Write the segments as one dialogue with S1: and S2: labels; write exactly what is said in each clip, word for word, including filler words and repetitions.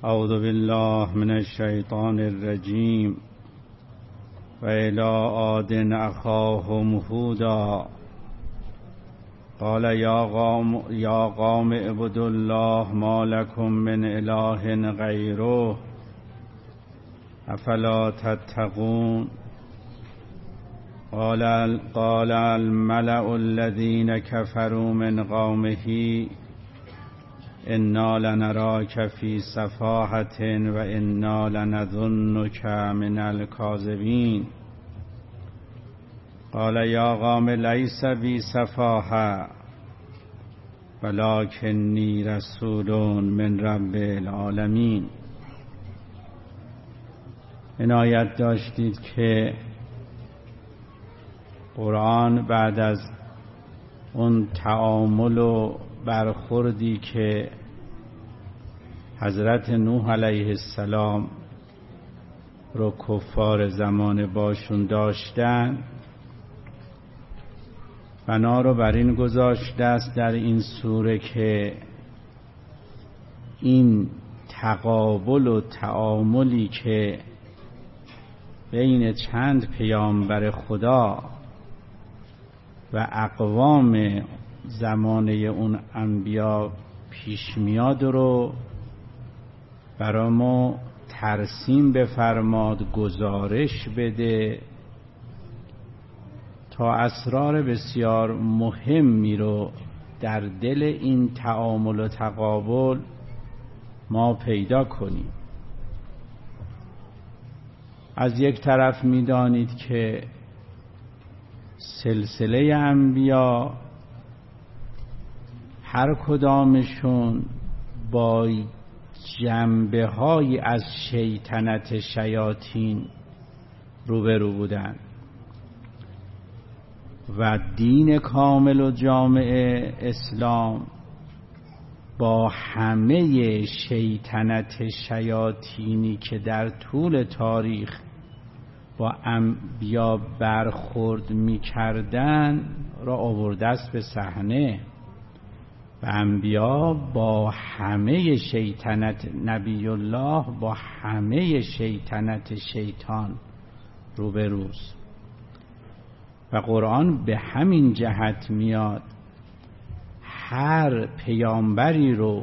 S1: اعوذ بالله من الشیطان الرجیم و الی عاد اخاهم هودا قال یا قوم یا قوم اعبدوا الله ما لكم من اله غیره افلا تتقون قال قال الملأ الذين كفروا من قومه انا لنراك في سفاهة و انا لنظنك من الكاذبين قال یا قوم لیس بی سفاهة ولکنی رسول من رب العالمین. عنایت داشتید که قرآن بعد از اون تعامل و برخوردی که حضرت نوح علیه السلام رو کفار زمان باشون داشتن، بنا رو بر این گذاشته است در این سوره که این تقابل و تعاملی که بین چند پیامبر خدا و اقوام زمانه اون انبیا پیش میاد رو برای ما ترسیم بفرماد، گزارش بده تا اسرار بسیار مهمی رو در دل این تعامل و تقابل ما پیدا کنیم. از یک طرف می‌دانید که سلسله انبیا هر کدامشون با جنبه های از شیطنت شیاطین روبرو بودن و دین کامل و جامع اسلام با همه شیطنت شیاطینی که در طول تاریخ با انبیا برخورد می کردن را آورده است به صحنه و انبیا با همه شیطنت نبی الله با همه شیطنت شیطان روبروست و قرآن به همین جهت میاد هر پیامبری رو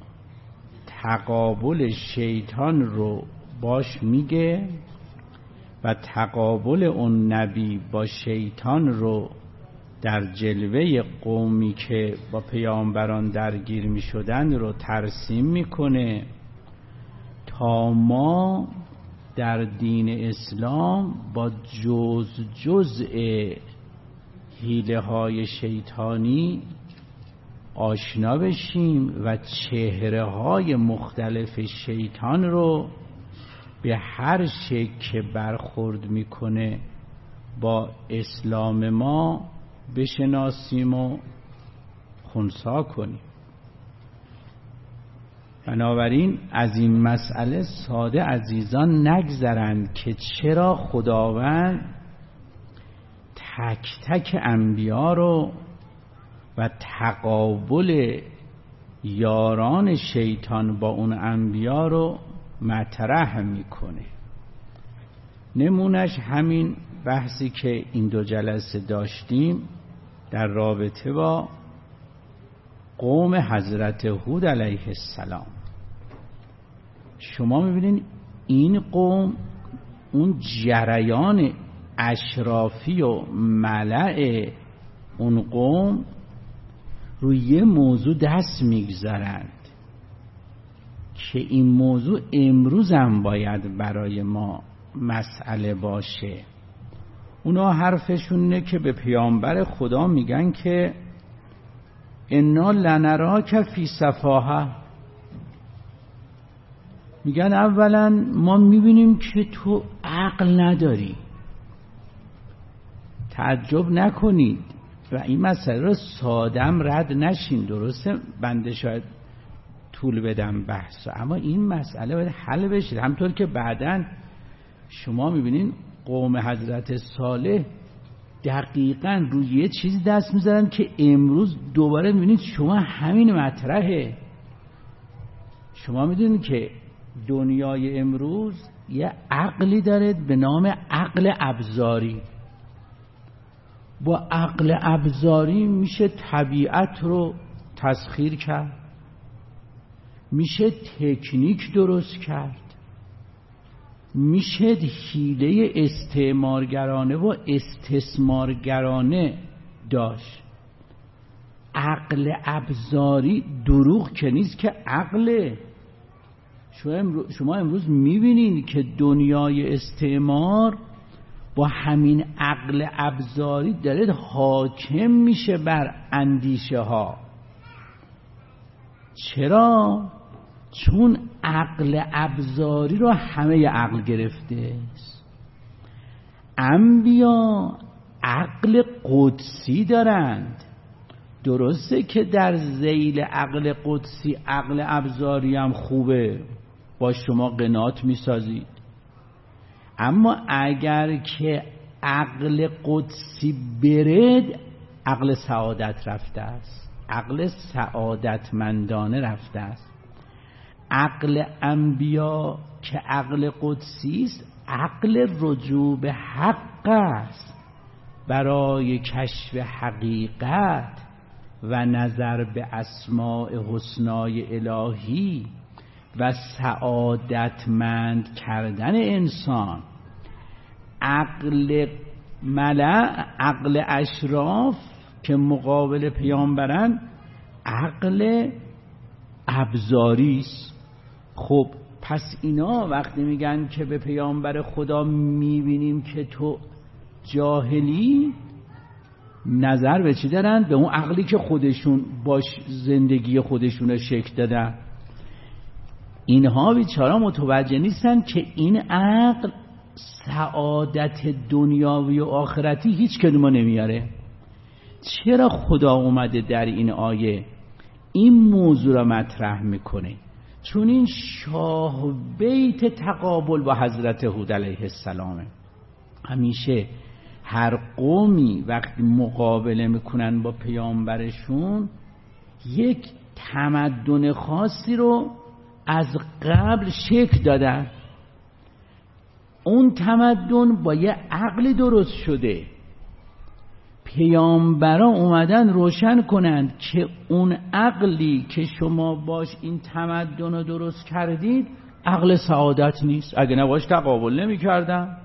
S1: تقابل شیطان رو باش میگه و تقابل اون نبی با شیطان رو در جلوه قومی که با پیامبران درگیر می شدن رو ترسیم میکنه تا ما در دین اسلام با جز جزء حیله های شیطانی آشنا بشیم و چهره های مختلف شیطان رو به هر شکل که برخورد میکنه با اسلام ما بشناسیم و خنثی کنیم. بنابراین از این مسئله ساده عزیزان نگذرند که چرا خداوند تک تک انبیا رو و تقابل یاران شیطان با اون انبیا رو مطرح میکنه. نمونش همین بحثی که این دو جلسه داشتیم در رابطه با قوم حضرت هود علیه السلام. شما میبینین این قوم اون جریان اشرافی و ملأ اون قوم روی یه موضوع دست میگذارند که این موضوع امروز هم باید برای ما مسئله باشه. اونا حرفشون اینه که به پیامبر خدا میگن که انا لنراک فی سفاهه، میگن اولا ما میبینیم که تو عقل نداری. تعجب نکنید و این مسئله رو سادم رد نشین. درسته بنده شاید طول بدم بحث، اما این مسئله باید حل بشه. همطور که بعداً شما میبینین قوم حضرت صالح دقیقاً روی یه چیزی دست میذارن که امروز دوباره میبینید شما همین مطرحه. شما میدونید که دنیای امروز یه عقلی داره به نام عقل ابزاری. با عقل ابزاری میشه طبیعت رو تسخیر کرد، میشه تکنیک درست کرد، میشه حیله استعمارگرانه و استثمارگرانه داشت. عقل ابزاری دروغ که نیست که عقله. شما امروز میبینید که دنیای استعمار با همین عقل ابزاری داره حاکم میشه بر اندیشه ها. چرا؟ چون عقل ابزاری رو همه عقل گرفته است. انبیا عقل قدسی دارند، درسته که در ذیل عقل قدسی عقل ابزاری هم خوبه، با شما قناعت میسازید، اما اگر که عقل قدسی برد عقل سعادت رفته است، عقل سعادتمندانه رفته است. عقل انبیا که عقل قدسی است عقل رجوع به حق است، برای کشف حقیقت و نظر به اسماء حسنای الهی و سعادتمند کردن انسان. عقل ملأ، عقل اشراف که مقابل پیامبرن عقل ابزاری است. خب پس اینا وقتی میگن که به پیامبر خدا میبینیم که تو جاهلی، نظر به چی دارن؟ به اون عقلی که خودشون باش زندگی خودشون رو شکل دادن. اینها بیچارا متوجه نیستن که این عقل سعادت دنیاوی و آخرتی هیچ کدومو نمیاره. چرا خدا اومده در این آیه این موضوع را مطرح میکنه؟ چون این شاه بیت تقابل با حضرت هود علیه السلامه. همیشه هر قومی وقتی مقابله میکنن با پیامبرشون یک تمدن خاصی رو از قبل شکل دادن. اون تمدن با یه عقلی درست شده. پیامبرا اومدن روشن کنند که اون عقلی که شما باش این تمدن رو درست کردید عقل سعادت نیست، اگه نباش تقابل نمی کردن.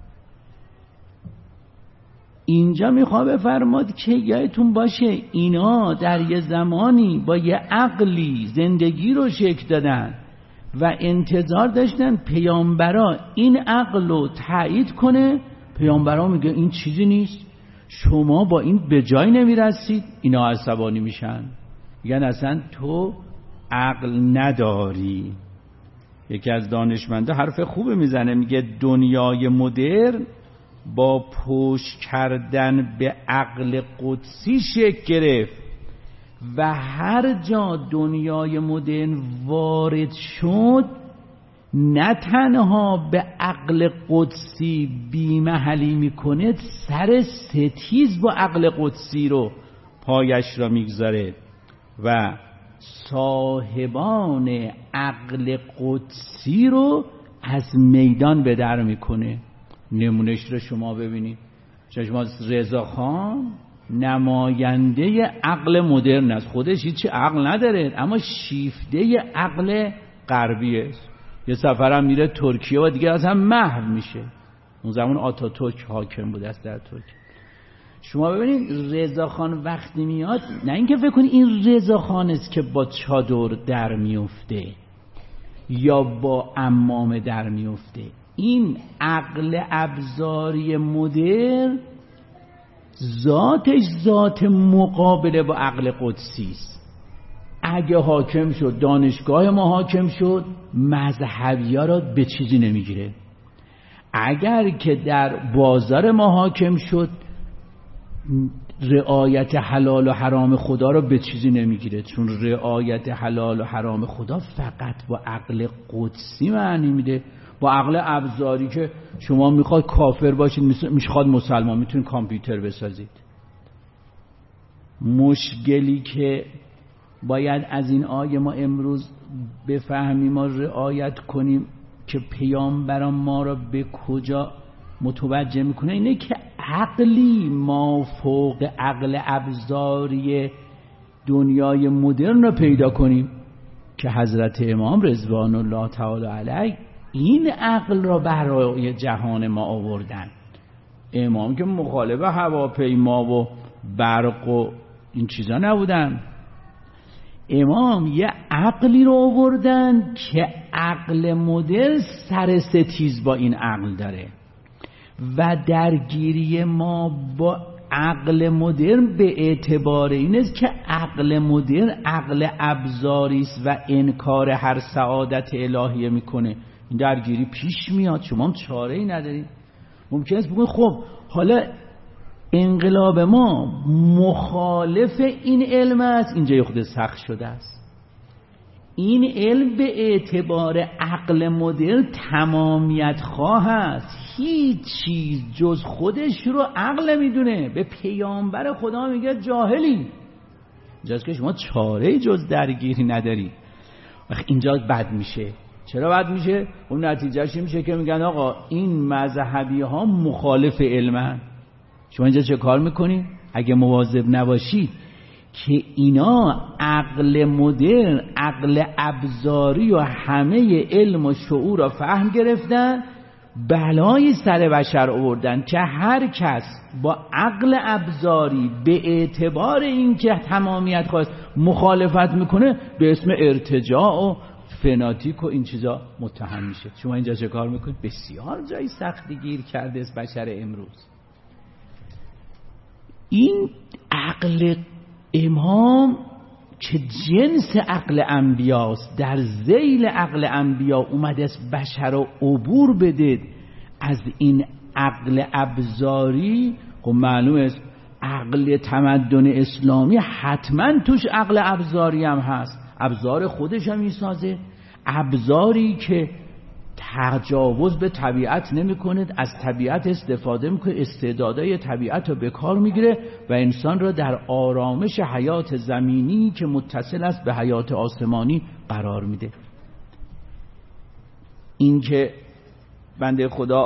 S1: اینجا میخوام بفرماد که یادتون باشه اینا در یه زمانی با یه عقلی زندگی رو شکل دادن و انتظار داشتن پیامبرا این عقل رو تایید کنه. پیامبرا میگه این چیزی نیست، شما با این به جای نمیرسید. اینا عصبانی میشن، میگن اصلا تو عقل نداری. یکی از دانشمندا حرف خوبی میزنه، میگه دنیای مدرن با پشت کردن به عقل قدسی شکل گرفت و هر جا دنیای مدرن وارد شد نه تنها به عقل قدسی بی‌محلی میکنه، سر ستیز با عقل قدسی رو پایش را میگذاره و صاحبان عقل قدسی رو از میدان به در میکنه. نمونش رو شما ببینید. شما رضا خان نماینده عقل مدرن است، خودش هیچ عقل نداره اما شیفته عقل غربی است. یه سفر هم میره ترکیه و دیگه اصلا محو میشه. اون زمان آتاتورک حاکم بود است در ترکیه. شما ببینید رضا خان وقتی میاد، نه اینکه فکر کنید این رضا خان است که با چادر در میفته یا با عمامه در میفته. این عقل ابزاری مدرن ذاتش ذات مقابله با عقل قدسی است. اگه حاکم شد، دانشگاه ما حاکم شد، مذهبی‌ها را به چیزی نمیگیره. اگر که در بازار ما حاکم شد، رعایت حلال و حرام خدا را به چیزی نمیگیره، چون رعایت حلال و حرام خدا فقط با عقل قدسی معنی میده. با عقل ابزاری که شما میخواد کافر باشید، میخواد مسلمان، میتونید کامپیوتر بسازید. مشکلی که باید از این آیه ما امروز بفهمیم و رعایت کنیم که پیامبران ما را به کجا متوجه میکنه؟ اینه که عقلی ما فوق عقل ابزاری دنیای مدرن رو پیدا کنیم که حضرت امام رضوان الله تعالی علیه این عقل را برای جهان ما آوردن. امام که مخالف هواپیما و برق و این چیزا نبودن، امام یه عقلی رو آوردن که عقل مدرن سر ستیز با این عقل داره و درگیری ما با عقل مدرن به اعتبار این است که عقل مدرن عقل ابزاری است و انکار هر سعادت الهیه میکنه. این درگیری پیش میاد، شما هم چاره ای ندارید. ممکن است بگید خب حالا انقلاب ما مخالف این علم است، اینجا یه خود سخت شده است. این علم به اعتبار عقل مدرن تمامیت خواه است، هیچ چیز جز خودش رو عقل میدونه. به پیامبر خدا میگه جاهلی. اینجاست که شما چاره جز درگیری نداری. اینجا بد میشه. چرا بد میشه؟ اون نتیجهش میشه که میگن آقا این مذهبی ها مخالف علمن. شما اینجا چه کار میکنی؟ اگه مواظب نباشی که اینا عقل مدرن، عقل ابزاری و همه علم و شعور را فهم گرفتن، بلای سر بشر آوردن که هر کس با عقل ابزاری به اعتبار این که تمامیت خواست مخالفت میکنه به اسم ارتجاع و فناتیک و این چیزا متهم میشه. شما اینجا چه کار میکنید؟ بسیار جای سختی گیر کرده است بشر امروز. این عقل امام که جنس عقل انبیاست، در ذیل عقل انبیا اومده است بشر رو عبور بده از این عقل ابزاری. خب معلوم است عقل تمدن اسلامی حتما توش عقل ابزاری هم هست، ابزار خودش هم میسازه، ابزاری که تجاوز به طبیعت نمی کند، از طبیعت استفاده میکنه، استعدادهای طبیعت رو به کار میگیره و انسان را در آرامش حیات زمینی که متصل است به حیات آسمانی قرار میده. این که بنده خدا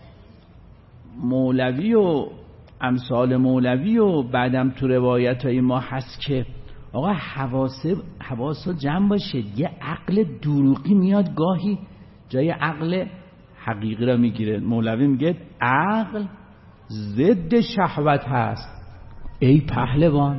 S1: مولوی و امثال مولوی و بعدم تو روایت های ما هست که آقا حواسه حواسا جمع باشه، یه عقل دروغی میاد گاهی جای عقل حقیقی را میگیره. مولوی میگه عقل ضد شهوت هست. ای پهلوان،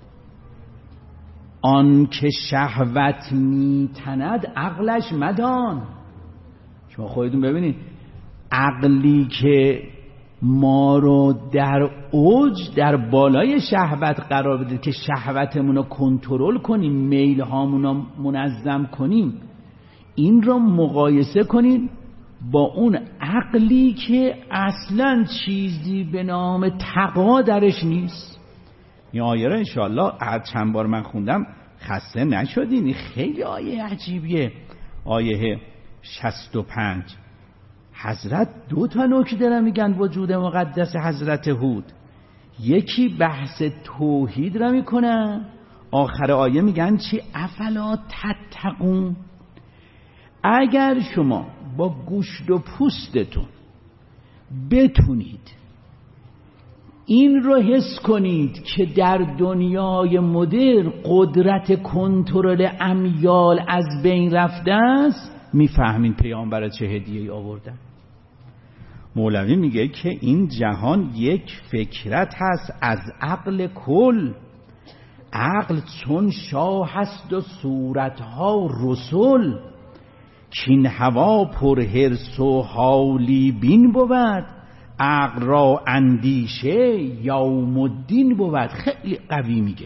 S1: آن که شهوت میتند عقلش مدان. شما خودتون ببینید عقلی که ما رو در اوج در بالای شهوت قرار بده که شهوتمون رو کنترل کنیم، میل هامون رو منظم کنیم، این رو مقایسه کنید با اون عقلی که اصلا چیزی به نام تقوا درش نیست. این آیه رو انشاءالله هر چند بار من خوندم خسته نشدین. خیلی آیه عجیبیه. آیه شصت و پنج حضرت دو تا نکته دارن میگن وجود مقدس حضرت هود. یکی بحث توحید را میکنن، آخر آیه میگن چی؟ افلا تتقون. اگر شما با گوشت و پوستتون بتونید این رو حس کنید که در دنیای مدرن قدرت کنترل امیال از بین رفته است، میفهمین پیامبر چه هدیه‌ای آوردن. مولوی میگه که این جهان یک فکرت هست از عقل کل. عقل چون شاه هست و صورتها رسول، کین هوا پر حرص و حالی بین بود، عقل را اندیشه یوم الدین بود. خیلی قوی میگه.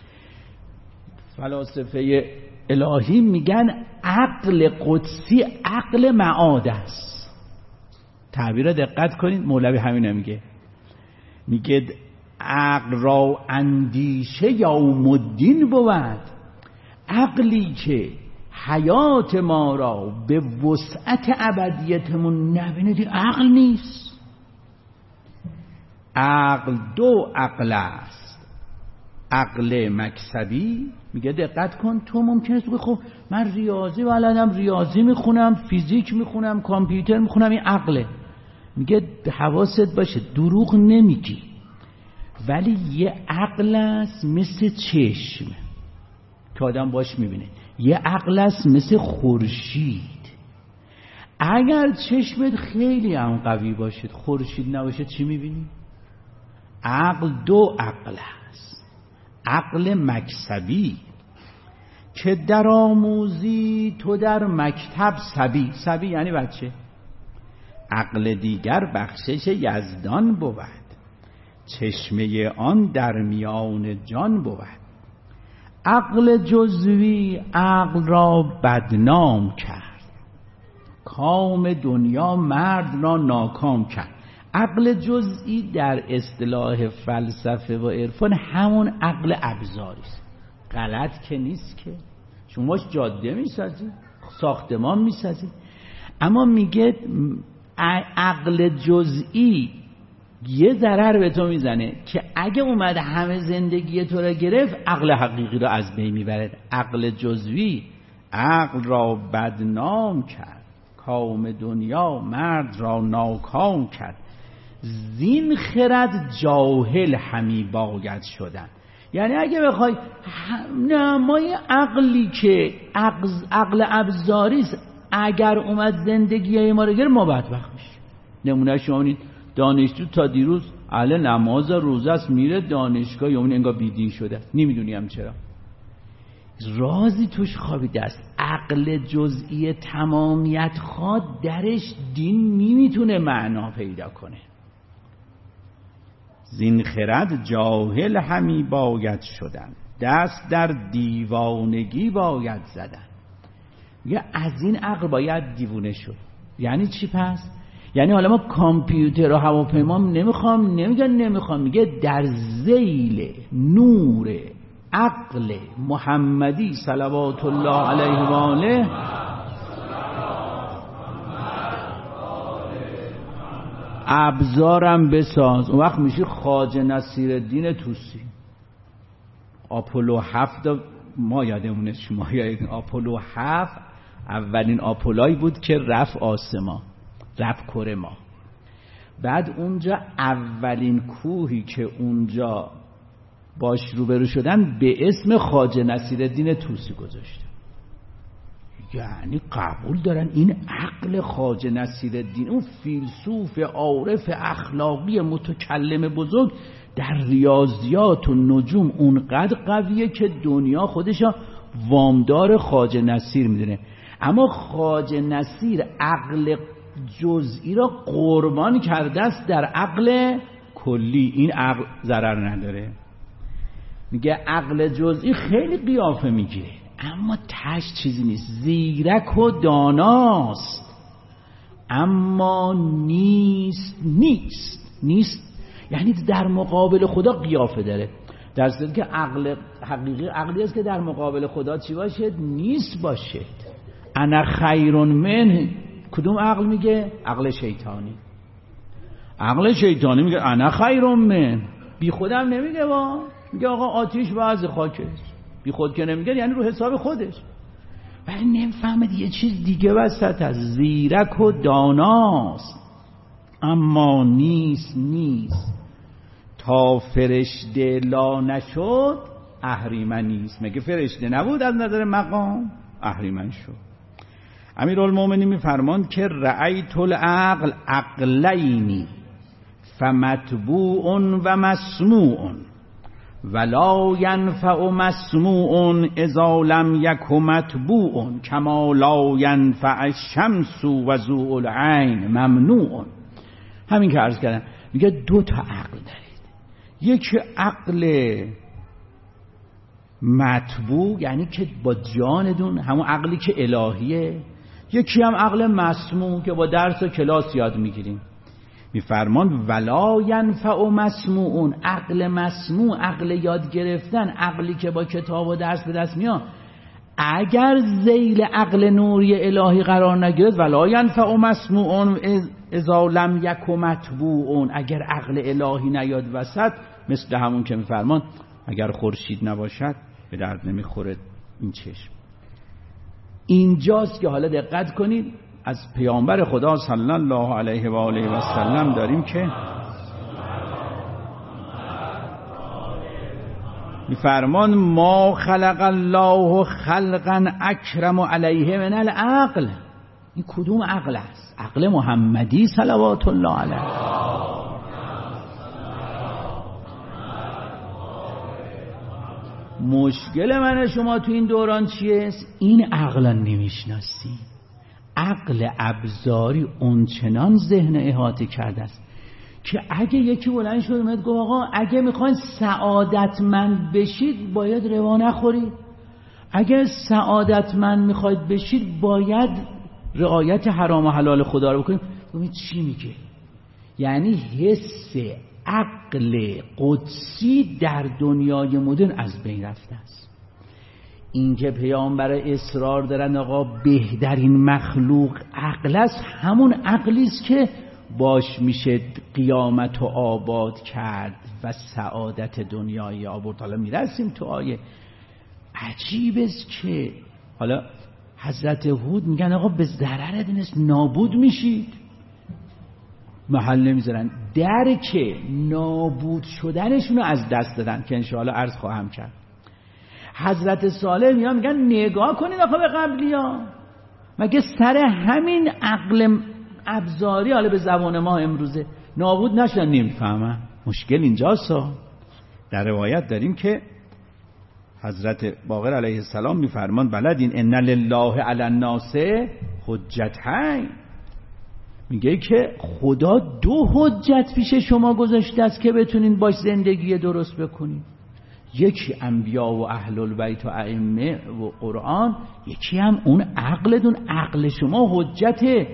S1: فلاسفه الهی میگن عقل قدسی عقل معاد است. تعبیر دقت کنید، مولوی همین میگه. میگه عقل را اندیشه یوم الدین بود. عقلی که حیات ما را به وسعت ابدیتمون نبینه عقل نیست. عقل دو عقل است، عقل مکسبی میگه دقت کن، تو ممکنه تو خب من ریاضی بلدم، ریاضی میخونم، فیزیک میخونم، کامپیوتر میخونم، این عقله. میگه حواست باشه دروغ نمیگی، ولی یه عقل است مثل چشم که آدم باش میبینه، یه عقل است مثل خورشید. اگر چشمت خیلی هم قوی باشد، خورشید نباشه، چی میبینی؟ عقل دو عقل است. عقل مکسبی که در آموزی تو در مکتب سبی، سبی یعنی بچه. عقل دیگر بخشش یزدان بود، چشمه آن در میان جان بود. عقل جزوی عقل را بدنام کرد، کام دنیا مرد را ناکام کرد. عقل جزئی در اصطلاح فلسفه و عرفان همون عقل ابزاری است. غلط که نیست که شما جاده میسازی، ساختمان میسازی، اما میگه عقل جزئی یه ضرر به تو میزنه که اگه اومد همه زندگی تو را گرفت، عقل حقیقی را از بین میبره. عقل جزوی عقل را بدنام کرد، کام دنیا مرد را ناکام کرد. زین خرد جاهل همی باید شدن. یعنی اگه بخوای نه ما یه عقلی که عقل, عقل ابزاریست، اگر اومد زندگی ما رو گرفت ما بدبخت میشیم. نمونه شما این دانشجو تا دیروز اهل نماز روزه است، میره دانشگاه یا اون انگار بیدین شده است، نمیدونیم چرا. رازی توش خوابیده است. عقل جزئی تمامیت خواد درش دین نمیتونه معنا پیدا کنه. زین خرد جاهل همی باید شدن، دست در دیوانگی باید زدن. یا از این عقل باید دیوونه شد. یعنی چی پس؟ یعنی حالا ما کامپیوتر و هواپیما نمیخوام، نمیگن نمیخوام، میگه در ذیل نور عقل محمدی صلوات الله علیه و آله ابزارم بساز. اون وقت میشه خواجه نصیرالدین طوسی. آپولو هفت ما یادمونه، شما یادتون آپولو هفت اولین آپولایی بود که رفت آسمان، رفت کره ما. بعد اونجا اولین کوهی که اونجا باش روبرو شدن به اسم خواجه نصیرالدین طوسی گذاشته. یعنی قبول دارن این عقل خواجه نصیرالدین، اون فیلسوف عارف اخلاقی متکلم بزرگ، در ریاضیات و نجوم اونقدر قویه که دنیا خودشا وامدار خواجه نصیر میدونه. اما خواجه نصیر عقل جزئی را قربان کرده است در عقل کلی. این عقل ضرر نداره. میگه عقل جزئی خیلی قیافه میگیره اما تش چیزی نیست، زیرک و داناست اما نیست نیست نیست یعنی در مقابل خدا قیافه داره، در صورتی که عقل حقیقی عقلی است که در مقابل خدا چی باشد؟ نیست باشد. انا خیر منه. کدوم عقل میگه؟ عقل شیطانی. عقل شیطانی میگه انا خیر منه، بی خودم نمیگه، با میگه آقا آتیش بعض خاکش، بی خود که نمیگه یعنی رو حساب خودش. ولی نمیفهمد یه چیز دیگه وسط از زیرک و داناست اما نیست نیست، تا فرشته لا نشد اهریمن نیست. مگه فرشته نبود از نظر مقام؟ اهریمن شد. امیرالمومنین میفرماند که رأیت العقل عقلینی فمتبوع و مسموع ولا ینفع مسموع اذا لم یک متبوع کما لا ینفع الشمس و ضوء العین ممنوع. همین که عرض کردم. میگه دو تا عقل دارید، یک عقل متبوع یعنی که با جاندون، همون عقلی که الهیه، یکی هم عقل مسموع که با درس و کلاس یاد میگیریم. میفرمان ولا ینفع مسموع، عقل مسموع، عقل یاد گرفتن، عقلی که با کتاب و درس به دست میاد، اگر ذیل عقل نوری الهی قرار نگیرد ولا ینفع مسموع اذا لم یک متبوع، اگر عقل الهی نیاد وسط، مثل همون که میفرمان اگر خورشید نباشد به درد نمیخوره این چشم. اینجاست که حالا دقت کنید از پیامبر خدا صلی الله علیه و آله و سلم داریم که میفرمان ما خلق الله خلقا اکرم علیه من العقل. این کدوم عقل است؟ عقل محمدی صلوات الله علیه. مشکل من شما تو این دوران چیه؟ این عقل نمیشناسی. عقل ابزاری اونچنان ذهن احاطه کرده است که اگه یکی بلند شد اومد گفت آقا اگه میخواین سعادتمند بشید باید روا نخورید، اگه سعادتمند میخواید بشید باید رعایت حرام و حلال خدا رو بکنید. ببین چی میگه؟ یعنی حس عقل قدسی در دنیای مدرن از بین رفته است. این که پیامبر اصرار دارن آقا بهترین مخلوق عقل است، همون عقلی است که باش میشه قیامت و آباد کرد و سعادت دنیای آباد. حالا میرسیم تو آیه. عجیب است که حالا حضرت هود میگن آقا به ضرر دینست نابود میشید، محل نمیذارن. درک نابود شدنشون رو از دست دادن که انشاءالله عرض خواهم کرد. حضرت صالح میان میگن نگاه کنید آقا به قبلی ها، مگه سر همین عقل ابزاری حالا به زبان ما امروزه نابود نشدن؟ نمیفهمن. مشکل اینجاست. در روایت داریم که حضرت باقر علیه السلام میفرمان بلدین ان لله علی الناس حجتین. میگه که خدا دو حجت پیش شما گذاشته است که بتونین باش زندگی درست بکنین. یکی انبیا و اهل البیت و ائمه و قرآن، یکی هم اون عقلتون. عقل شما حجته.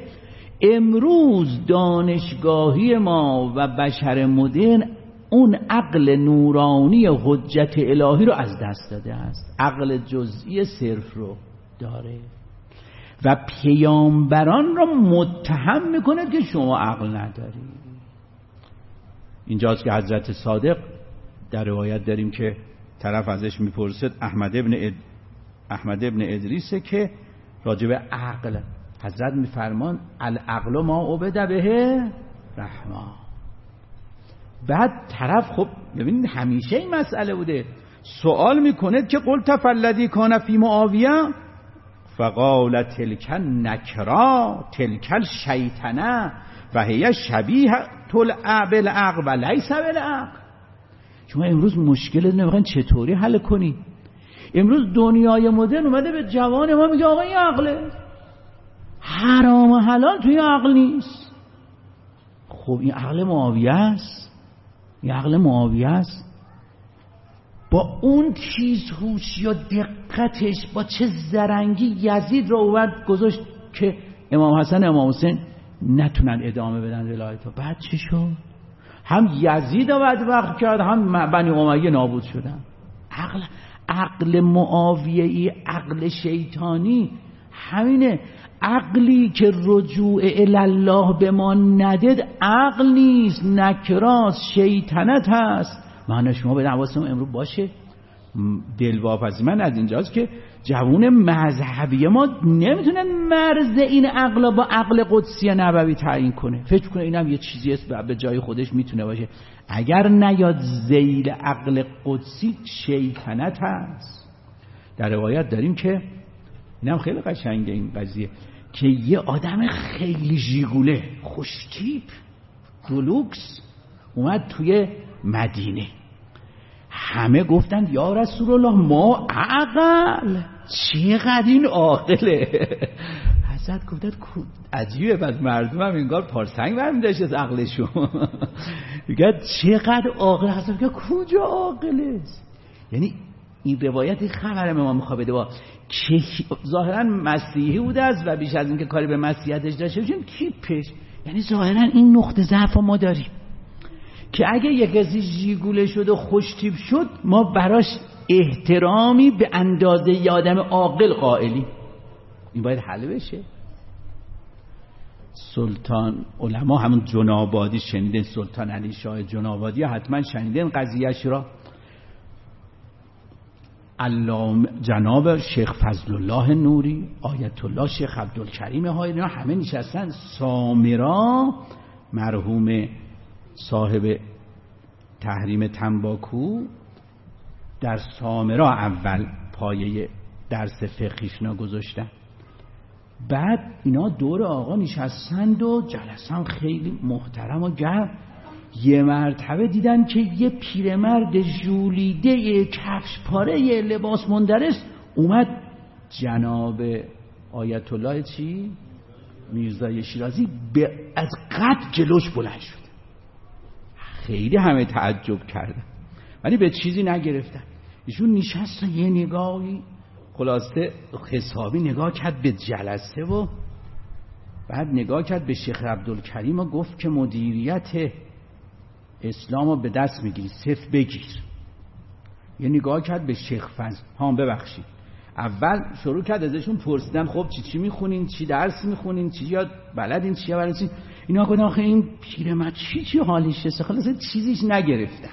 S1: امروز دانشگاهی ما و بشر مدرن اون عقل نورانی حجت الهی رو از دست داده است، عقل جزئی صرف رو داره و پیامبران رو متهم میکنه که شما عقل نداری. اینجاست که حضرت صادق در روایت داریم که طرف ازش میپرسد، احمد ابن اد... احمد ابن ادریسه که راجب عقل حضرت میفرمان العقل ما عبد به رحمان. بعد طرف خب ببینید همیشه این مسئله بوده، سوال میکنه که قل تفلدی کان فی معاویه فقال تلک نکرا تلک شیطنه و هی شبیه تل بالعقل و لیس بالعقل. شما امروز مشکل نمیخواین چطوری حل کنی؟ امروز دنیای مدرن اومده به جوان ما میگه آقا این عقله، حرام و حلال توی عقل نیست. خب این عقل معاویه است، این عقل معاویه است با اون تیزهوشی و دقتش، با چه زرنگی یزید رو اومد گذاشت که امام حسن امام حسین نتونن ادامه بدن ولایت. بعد چی شد؟ هم یزید رو بدبخت کرد، هم بنی امیه نابود شدن. عقل عقل معاویه‌ای، عقل شیطانی همینه. عقلی که رجوع الله به ما ندید عقل نیست، نکراست، شیطنت هست. معنی شما به حواسمون امروز باشه. دلواپسی من از اینجاست که جوون مذهبی ما نمیتونه مرز این عقل با عقل قدسی نبوی تعیین کنه، فکر کنه اینم یه چیزی است به جای خودش میتونه باشه. اگر نیاد ذیل عقل قدسی شیطنت هست. در روایت داریم که اینم خیلی قشنگه این قضیه، که یه آدم خیلی ژیگوله خوشتیپ گلوکس اومد توی مدینه. همه گفتند یا رسول الله ما عقل، چقدر این عاقله. حضرت گفتند عجیبه، بعد مردم هم انگار پارسنگ برمی داشت از عقلشون. میگه چقدر عاقل. حضرت میگه کجا عاقله؟ یعنی این روایت خبر امام میخواد بده با که ظاهرا مسیحی بوده است و بیش از این که کاری به مسیحیتش داشته باشیم تیپش، یعنی ظاهرا این نقطه ضعف ما داریم که اگه یک کسی ژیگوله شد و خوش تیپ شد ما براش احترامی به اندازه ی آدم عاقل قائلی. این باید حل بشه. سلطان علما همون جنابادی شنیدن، سلطان علی شاه جنابادی حتما شنیدن قضیهش را. علامه جناب شیخ فضل الله نوری، آیت الله شیخ عبدالکریم هایی، اینا همه نشستن. سامرا مرحوم صاحب تحریم تنباکو در سامرا اول پایه درس فقهیشنا گذاشتن. بعد اینا دور آقا نشستند و جلسه خیلی محترم و گرم. یه مرتبه دیدن که یه پیرمرد ژولیده کفش پاره لباس مندرس اومد. جناب آیت الله چی؟ میرزای شیرازی به از قد جلوش بلند شد. خیلی همه تعجب کردن ولی به چیزی نگرفتن. ایشون نشست و یه نگاهی خلاصه حسابی نگاه کرد به جلسه و بعد نگاه کرد به شیخ عبدالکریم و گفت که مدیریت اسلامو به دست میگیری، صف بگیر. یه نگاه کرد به شیخ فضل، ها ببخشید. اول شروع کرد ازشون پرسیدن خب چی چی میخونین، چی درس میخونین، چی یاد بلدین، چی بلدین. اینا گفتن آخه این پیرمرد چی چی حالشه، خلاصه چیزیش نگرفتن.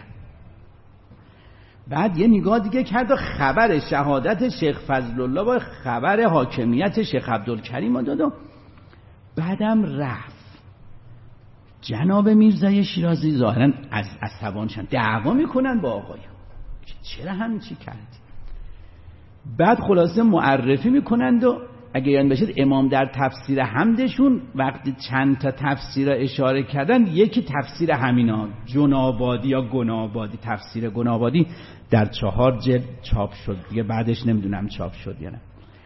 S1: بعد یه نگاه دیگه کرد و خبر شهادت شیخ فضل الله با خبر حاکمیت شیخ عبدالکریم داد و بعدم رفت. جناب میرزای شیرازی ظاهرا از عصبان شدن، دعوا میکنن با آقایون چرا همین چی کردی. بعد خلاصه معرفی میکنند و اگه یاد باشید امام در تفسیر حمدشون وقتی چند تا تفسیر اشاره کردن، یکی تفسیر همینا جنابادی یا گنابادی، تفسیر گنابادی در چهار جلد چاپ شد دیگه، بعدش نمیدونم چاپ شد یا نه.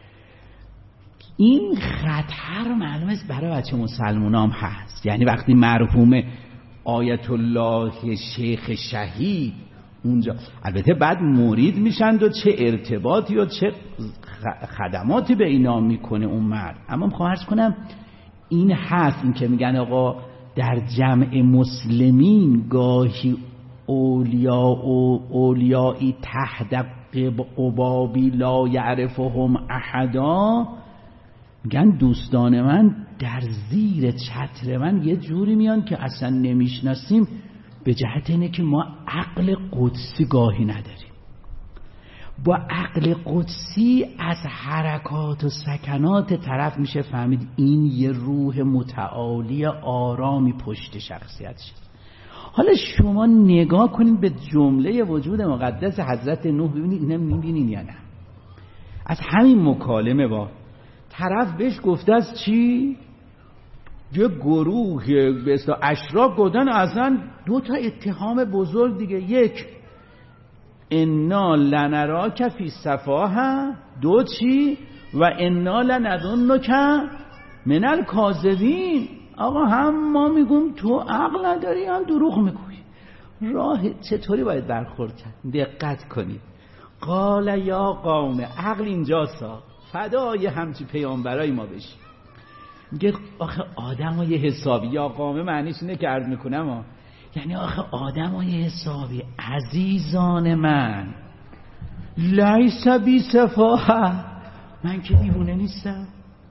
S1: این خطر معلومه برای بچه مسلمان هم هست. یعنی وقتی مرحوم آیت الله شیخ شهید اونجا، البته بعد مرید میشند و چه ارتباطی و چه خدماتی به اینا میکنه اون مرد. اما میخوام عرض کنم این هست، این که میگن آقا در جمع مسلمین گاهی اولیاء و اولیایی تحت قبابی لا یعرفهم احدا، میگن دوستان من در زیر چتر من یه جوری میان که اصلا نمیشناسیم، به جهت اینه که ما عقل قدسی گاهی نداریم. با عقل قدسی از حرکات و سکنات طرف میشه فهمید این یه روح متعالی آرامی پشت شخصیتش. حالا شما نگاه کنید به جمله وجود مقدس حضرت نوح، ببینید اینا میبینین یا نه. از همین مکالمه با طرف بهش گفته از چی؟ یه گروه به اصطلاح اشراف گفتن اصلا دو تا اتهام بزرگ دیگه، یک انا لنراک فی سفاهه، دو چی؟ و انا لنظنک من الکاذبین. آقا هم ما میگم تو عقل نداری هم دروغ میگویی. راه چطوری باید برخورد کرد؟ دقت کنید. قال یا قوم، عقل اینجاسا فدای همچی پیامبرای ما بشی. میگه آخه آدم های حسابی، یا قوم معنیش اینه که عرض میکنم ها. یعنی آخه آدم های حسابی عزیزان من، لیس بی سفاهه، من که دیوونه نیستم.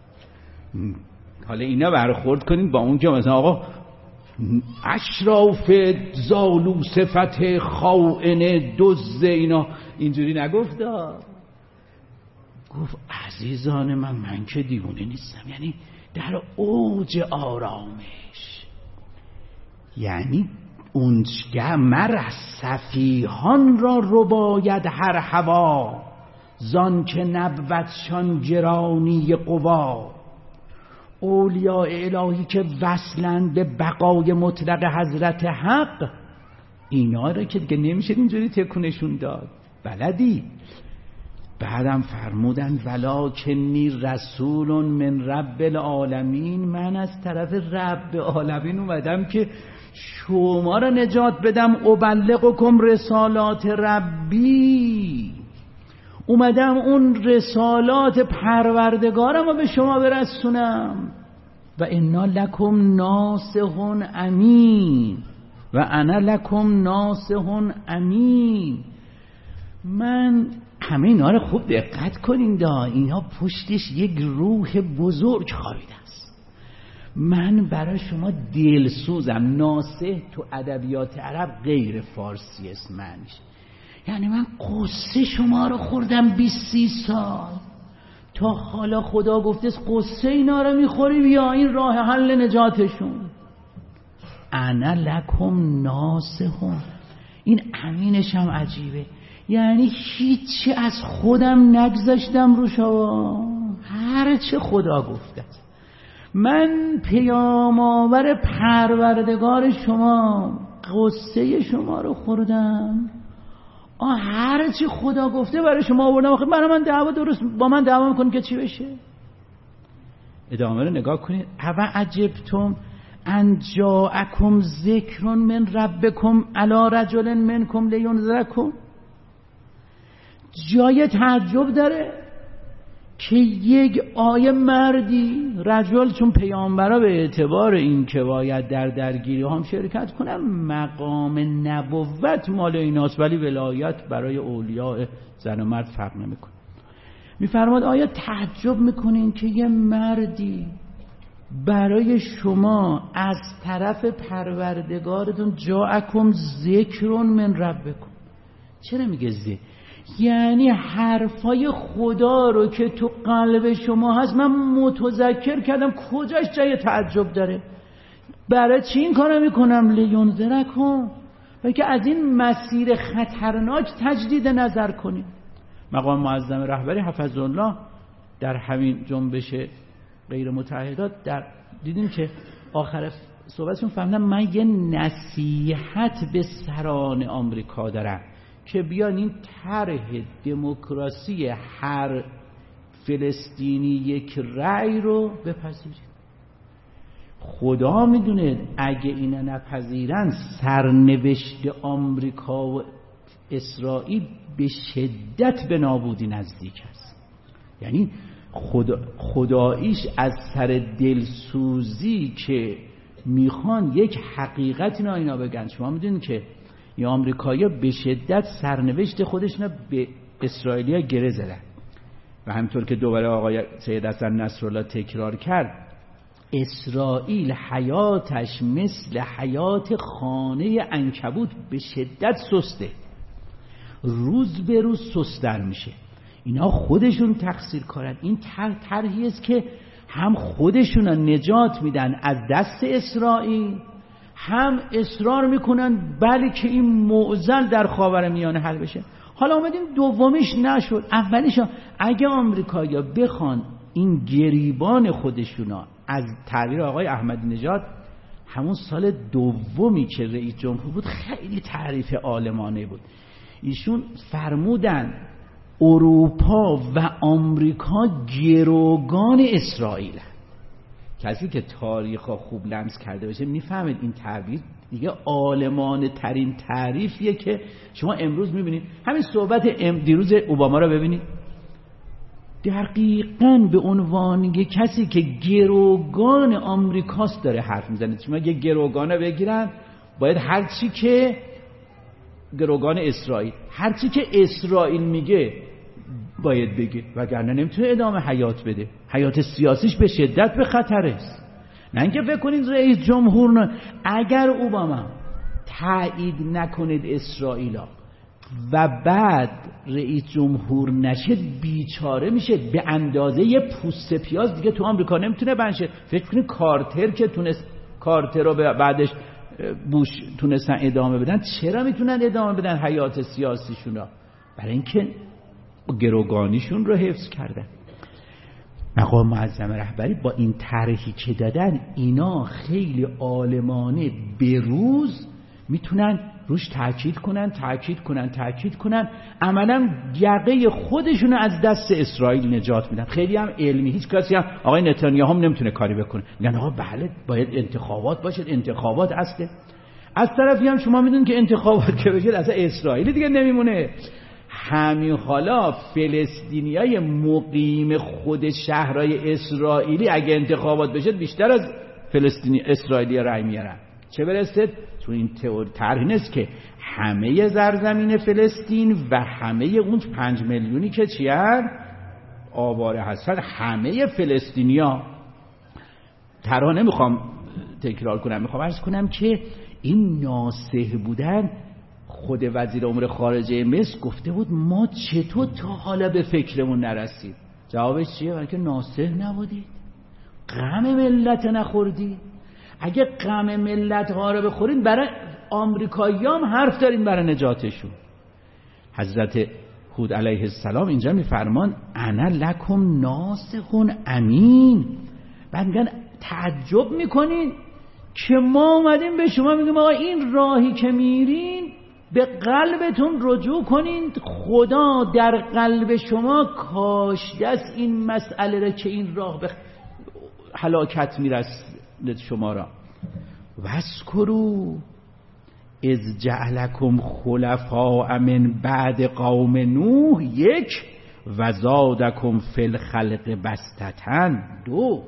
S1: حالا اینا برخورد کنید با اون که مثلا آقا اشراف زالو صفت خائن دزد اینا اینجوری نگفت. گفت عزیزان من من که دیوونه نیستم، یعنی در اوج آرامش، یعنی اونجگه مر سفیهان را رباید هر هوا، زان که نبودشان گرانی قوا. اولیاء الهی که وصلن به بقای مطلق حضرت حق، اینا را که دیگه نمیشه اینجوری تکونشون داد. بلدی؟ بعدم فرمودن ولکنی رسول من رب العالمین، من از طرف رب العالمین اومدم که شما را نجات بدم. ابلغکم رسالات ربی، اومدم اون رسالات پروردگارم رو به شما برسونم. و انا لکم ناصح امین و انا لکم ناصح امین. من همه اینا رو خوب دقت کنین دا، اینا پشتش یک روح بزرگ خوابیده است. من برای شما دلسوزم. ناصح تو ادبیات عرب غیر فارسی است معنیش، یعنی من قصه شما رو خوردم بیست سی سال، تا حالا خدا گفته قصه اینا رو میخوری، بیا این راه حل نجاتشون. انا لکم ناصحون. این امینش هم عجیبه، یعنی هیچی از خودم نگذاشتم رو شما، هر چه خدا گفته. من پیام آور پروردگار شما، قصه شما رو خوردم، آه هر چی خدا گفته برای شما آوردم. آخه برای من دعوا درست با من دعوا میکنید که چی بشه؟ ادامه رو نگاه کنید. اوا عجبتم ان جاءکم ذکر من ربکم علی رجل منکم لینذرکم. جای تعجب داره که یک آیه مردی، رجل چون پیامبرا به اعتبار این که باید در درگیری هم شرکت کنن، مقام نبوت مال ایناست، ولی ولایت برای اولیاء زن و مرد فرق نمیکنه. میفرماد آیا تعجب میکنین که یه مردی برای شما از طرف پروردگارتون جاءکم ذکر من ربکم. چرا میگه ذکر؟ یعنی حرفای خدا رو که تو قلب شما هست من متذکر کردم. کجاش جای تعجب داره؟ برای چی این کارو میکنم؟ لینذرکم، برای که از این مسیر خطرناک تجدید نظر کنیم. مقام معظم رهبری حفظه الله در همین جنبش غیر متحدات در دیدیم که آخر صحبتشون فهمیدم من یه نصیحت به سران آمریکا دارم که بیان این طرح دموکراسی هر فلسطینی یک رأی رو بپذیرید. خدا میدونه اگه اینا نپذیرن سرنوشت آمریکا و اسرائیل به شدت به نابودی نزدیک است. یعنی خدا خداییش از سر دلسوزی که میخوان یک حقیقت اینا اینا بگن. شما میدونید که این آمریکایی‌ها به شدت سرنوشت خودشون به اسرائیلیا گره زدن و همطور که دوباره آقای سید حسن نصرالله تکرار کرد، اسرائیل حیاتش مثل حیات خانه عنکبوت به شدت سسته، روز به روز سست‌تر میشه. اینا خودشون تقصیر کارن. این طرحی است که هم خودشون نجات میدن از دست اسرائیل، هم اصرار میکنن بلکه این معضل در خاورمیانه حل بشه. حالا اومدیم دومیش نشد، اولیش اگه آمریکایی‌ها بخوان این گریبان خودشونا از تعبیر آقای احمدی نژاد همون سال دومی که رئیس جمهور بود خیلی تعریف عالمانه بود. ایشون فرمودن اروپا و آمریکا گروگان اسرائیل. کسی که تاریخ خوب لمس کرده باشه میفهمید این تعبیر دیگه عالمانه ترین تعریفیه که شما امروز میبینید. همین صحبت دیروز اوباما رو ببینید، دقیقاً به عنوان یک کسی که گروگان آمریکاست داره حرف میزنه. شما یه گروگانه بگیرن باید هرچی که گروگان اسرائیل هرچی که اسرائیل میگه باید بگه، وگرنه نمیتونه ادامه حیات بده. حیات سیاسیش به شدت به خطر است. نه اینکه فکر کنید رئیس جمهور نه. اگر اوباما تایید نکنید اسرائیلا و بعد رئیس جمهور نشه بیچاره میشه، به اندازه یه پوست پیاز دیگه تو آمریکا نمیتونه بنشه. فکر کنید کارتر که تونست کارتر رو بعدش بوش تونستن ادامه بدن، چرا میتونن ادامه بدن حیات سیاسیشون را؟ برای اینکه گروگانیشون رو حفظ کردن. مقام معظم رهبری با این طرحی که دادن اینا خیلی عالمانه به روز میتونن روش تاکید کنن تاکید کنن تاکید کنن عملا یقه خودشون از دست اسرائیل نجات میدن. خیلی هم علمی، هیچ کسی هم آقای نتانیاهو هم نمیتونه کاری بکنه. میگن آقا بله باید انتخابات باشه، انتخابات اصله. از طرفی هم شما میدونید که انتخابات که بشه اصلا اسرائیل دیگه نمیمونه. همین حالا فلسطینیای مقیم خود شهرهای اسرائیلی اگه انتخابات بشه بیشتر از فلسطینی اسرائیلی رای میارن. چه برسه تو این تئوری طرح نیست که همه زرزمین فلسطین و همه اون پنج میلیونی که چیان آواره هستن همه فلسطینیا. طرح نمیخوام تکرار کنم، میخوام عرض کنم که این ناصح بودن خود وزیر امور خارجه مصر گفته بود ما چطور تا حالا به فکرمون نرسید. جوابش چیه؟ برای که ناصح نبودید، غم ملت نخوردید. اگه غم ملت ها رو بخورید برای آمریکایی هم حرف دارین برای نجاتشون. حضرت هود علیه السلام اینجا میفرمان انا لکم ناصح امین. بعد میگن تعجب میکنین که ما اومدیم به شما میگیم آقا این راهی که میرین به قلبتون رجوع کنین، خدا در قلب شما کاشته است این مسئله را که این راه به هلاکت میرسد شما را. واذکروا اذ جعلکم خلفاء من بعد قوم نوح یک و زادکم فی الخلق بسطة دو.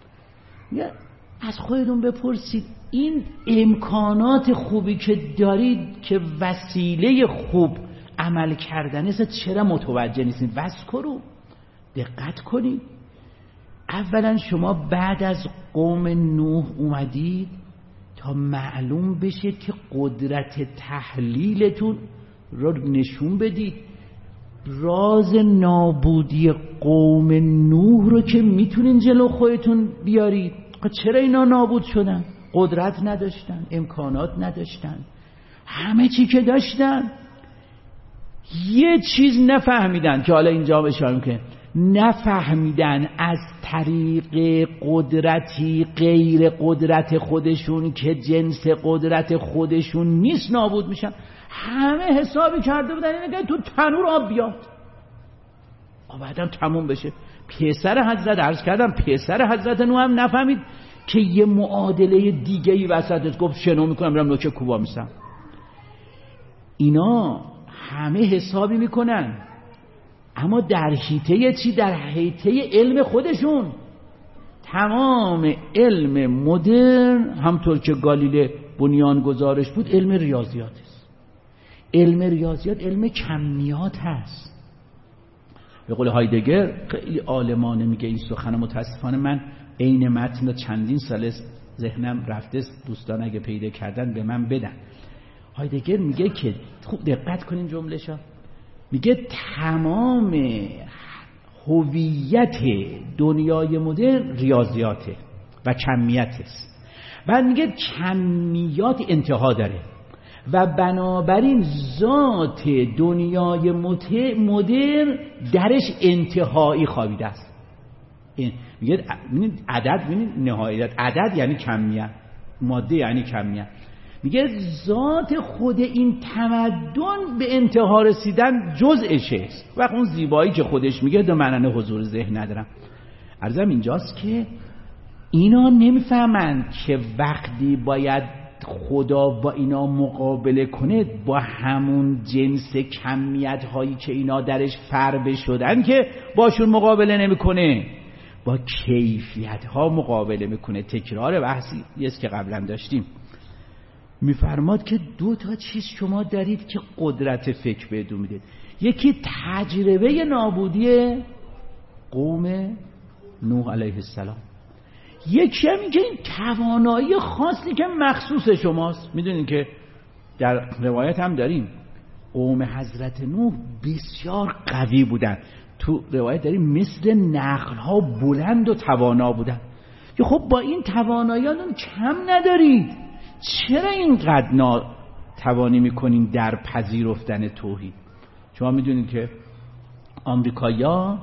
S1: از خودتون بپرسید این امکانات خوبی که دارید که وسیله خوب عمل کردن است چرا متوجه نیستید؟ واذکروا، دقت کنید. اولا شما بعد از قوم نوح اومدید تا معلوم بشه که قدرت تحلیلتون رو نشون بدید. راز نابودی قوم نوح رو که میتونین جلو خودتون بیارید. چرا اینا نابود شدن؟ قدرت نداشتن، امکانات نداشتن، همه چی که داشتن یه چیز نفهمیدن که حالا اینجا اشاره میکنه، نفهمیدن از طریق قدرتی غیر قدرت خودشون که جنس قدرت خودشون نیست نابود میشن. همه حسابی کرده بودن اینه که تو تنور آب بیاد و بعدم تموم بشه. پسر حضرت عرض کردم پسر حضرت نوح هم نفهمید که یه معادله دیگه ای وسطش گفت شنو میکنم برم نوچه کوبا میسم. اینا همه حسابی میکنن اما در حیطه چی؟ در حیطه علم خودشون. تمام علم مدرن همطور که گالیله بنیانگذارش بود علم ریاضیات است. علم ریاضیات علم کمیات هست. به قول هایدگر خیلی عالمانه میگه این سخن، متاسفانه من عین متن چندین سال ذهنم رفته، دوستان اگه پیدا کردن به من بدن. هایدگر میگه که خوب دقت کنین جمله‌شو، میگه تمام هویت دنیای مدرن ریاضیاته و کمیت است. بعد میگه کمیات انتها داره و بنابراین ذات دنیای مدرن درش انتهایی خوابیده است. میگه عدد، ببینید نهایت عدد یعنی کمیت، ماده یعنی کمیت. میگه ذات خود این تمدن به انتها رسیدن جزءشه است. وقت اون زیبایی که خودش میگه دو معنی حضور ذهن ندارم. عرضم اینجاست که اینا نمیفهمن که وقتی باید خدا با اینا مقابله کنه با همون جنس کمیت هایی که اینا درش فربه شدن که باشون مقابله نمیکنه، با کیفیت ها مقابله میکنه. تکرار بحثی است که قبلا داشتیم. میفرماد که دو تا چیز شما دارید که قدرت فکر بهتون میده. یکی تجربه نابودی قوم نوح علیه السلام، یکی هم این که این توانایی خاصی که مخصوص شماست. میدونین که در روایت هم داریم قوم حضرت نوح بسیار قوی بودن. تو روایت داریم مثل نخل‌ها بلند و توانا بودن. که خب با این تواناییاتون کم ندارید، چرا اینقدر ناتوانی میکنین در پذیرفتن توحید؟ شما میدونید که آمریکایی‌ها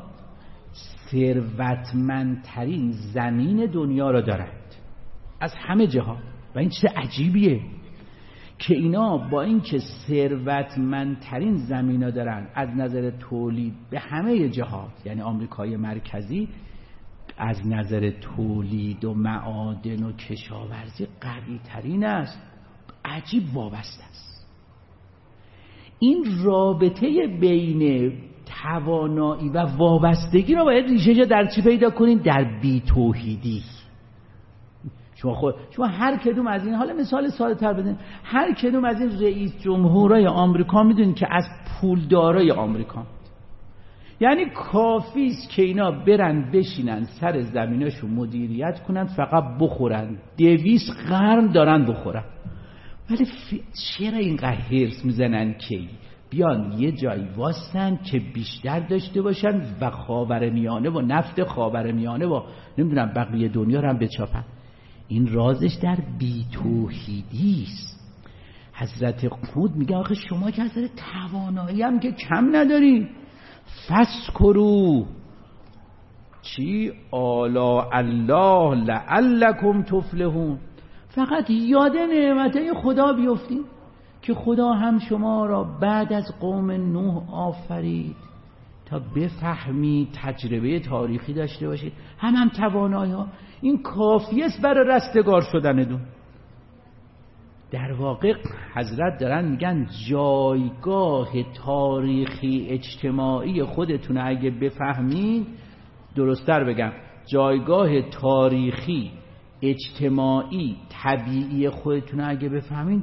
S1: ثروتمندترین زمین دنیا را دارند از همه جهات و این چیز عجیبیه که اینا با اینکه ثروتمندترین زمینا دارن از نظر تولید به همه جهات، یعنی آمریکای مرکزی از نظر تولید و معادن و کشاورزی قوی ترین است، عجیب وابسته است. این رابطه بین توانایی و وابستگی رو باید ریشه‌اش در چی پیدا کنین؟ در بی توحیدی. شما خود شما هر کدوم از این، حالا مثال ساده تر بدین، هر کدوم از این رئیس جمهورای آمریکا میدونین که از پولدارای آمریکا، یعنی کافی است که اینا برن بشینن سر زمیناشو مدیریت کنن، فقط بخورن، دویست قرن دارن بخورن ولی چرا اینقدر هرس میزنن که بیان یه جایی واستن که بیشتر داشته باشن و خاورمیانه و نفت خاورمیانه و نمیدونم بقیه دنیا رو هم بچاپن؟ این رازش در بی‌توحیدی است. حضرت خود میگه آخه شما که حضرت توانایی هم که کم نداری، فذکروا چی آلا الله لعلکم تفلحون، فقط یاد نعمتهای خدا بیفتید که خدا هم شما را بعد از قوم نوح آفرید تا بفهمید، تجربه تاریخی داشته باشید، هم هم توانایی ها. این کافی است برای رستگار شدنتون. در واقع حضرت دارن میگن جایگاه تاریخی اجتماعی خودتون اگه بفهمید، درست‌تر بگم جایگاه تاریخی اجتماعی طبیعی خودتون اگه بفهمید،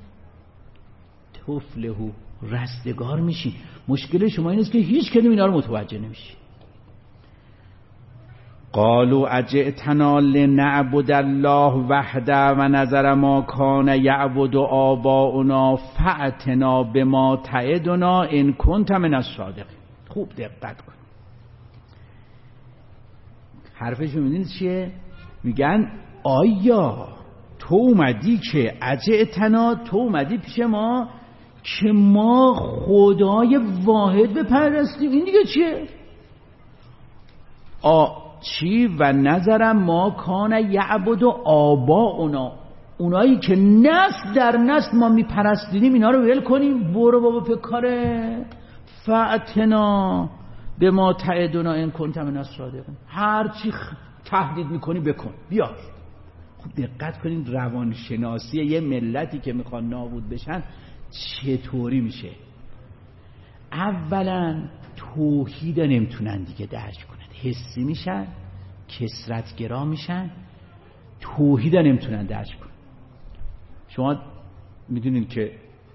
S1: تفلحو رستگار میشین. مشکل شما این است که هیچ کدوم اینا رو متوجه نمیشین. قالوا اجئتنا لنعبد الله وحده و نظر ما کان یعبد آباؤنا فأتنا بما تعدنا ان کنت من الصادقین. خوب دقت کن. حرفشون میدونید چیه؟ میگن آیا تو اومدی که اجئتنا، تو اومدی پیش ما که ما خدای واحد بپرستیم؟ این دیگه چیه؟ آ چی؟ و نظرم ما کان یعبد آباؤنا، اونایی که نسل در نسل ما میپرستیدیم اینا رو ول کنیم؟ برو بابا پکاره. فأتنا به ما تعدنا ان کنت من الصادقین. هر چی تهدید میکنی بکن، بیا. خب دقت کنید روانشناسی یه ملتی که میخوان نابود بشن چطوری میشه. اولا توحید نمیتونن دیگه درک کنن، حسی میشن، کثرتگرا میشن، توحید نمیتونن درک کنن. شما میدونید که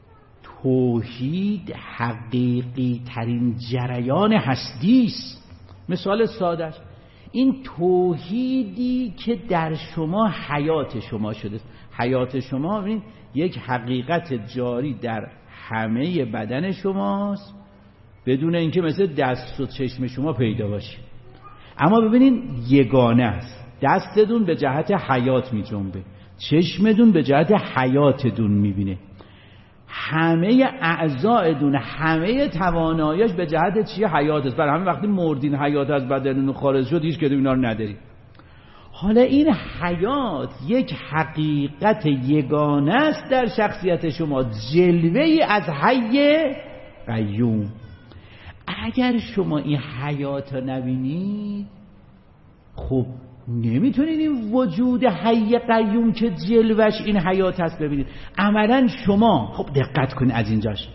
S1: توحید حقیقی ترین جریان هستی است. مثال سادهش این توحیدی که در شما حیات شما شده. حیات شما ببین یک حقیقت جاری در همه بدن شماست بدون اینکه مثل دست و چشم شما پیدا باشه. اما ببینین یگانه است. دستتون به جهت حیات می جنبه، چشمتون به جهت حیاتتون می بینه، همه اعضایتون، همه تواناییش به جهت چی؟ حیات است. برای همین وقتی مردین حیات از بدنتون خارج شد هیچ کدوم اینا رو ندارید. حالا این حیات یک حقیقت یگانه است در شخصیت شما، جلوه‌ای از حی قیوم. اگر شما این حیات رو نبینید، خب نمیتونید این وجود حی قیوم که جلوش این حیات هست ببینید. عملا شما، خب دقت کنید از اینجاش،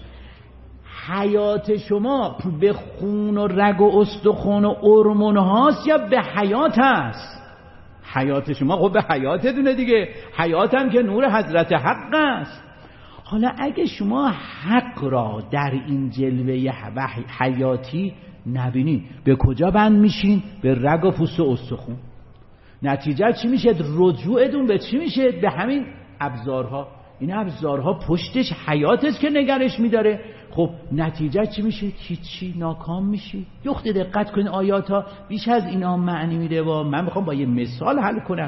S1: حیات شما به خون و رگ و استخوان و هورمون هاست یا به حیات هست؟ حیات شما خب به حیات دونه دیگه. حیات هم که نور حضرت حق است. حالا اگه شما حق را در این جلوه حیاتی نبینید، به کجا بند میشین؟ به رگ و پوست و استخوان. نتیجه چی میشه؟ رجوعتون به چی میشه؟ به همین ابزارها. این ابزارها پشتش حیات است که نگرش میداره. خب نتیجه چی میشه؟ هیچی، ناکام میشی. یخت دقت کنید آیات ها بیش از اینا معنی میده و من میخوام با یه مثال حل کنم.